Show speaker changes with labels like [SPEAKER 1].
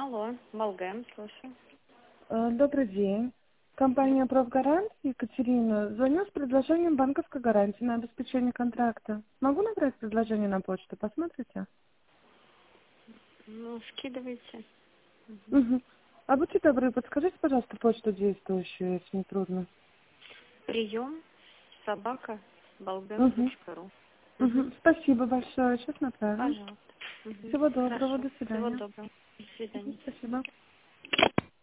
[SPEAKER 1] Алло, Балгэм, слушаю.
[SPEAKER 2] Добрый день. Компания «Профгарант», Екатерина. Звоню с предложением банковской гарантии на обеспечение контракта. Могу набрать предложение на почту? Посмотрите?
[SPEAKER 1] Ну, скидывайте. Мгм.
[SPEAKER 2] Угу. А будьте добры, подскажите, пожалуйста, почту действующую, если не трудно.
[SPEAKER 1] Прием собака
[SPEAKER 2] Угу.
[SPEAKER 1] balgam.ru. Угу.
[SPEAKER 2] Угу. Спасибо большое. Сейчас направим.
[SPEAKER 1] Пожалуйста. Угу.
[SPEAKER 2] Всего доброго.
[SPEAKER 1] Хорошо.
[SPEAKER 2] До
[SPEAKER 1] Всего
[SPEAKER 2] свидания.
[SPEAKER 1] доброго. До
[SPEAKER 2] Мгм.
[SPEAKER 1] свидания.
[SPEAKER 2] Спасибо.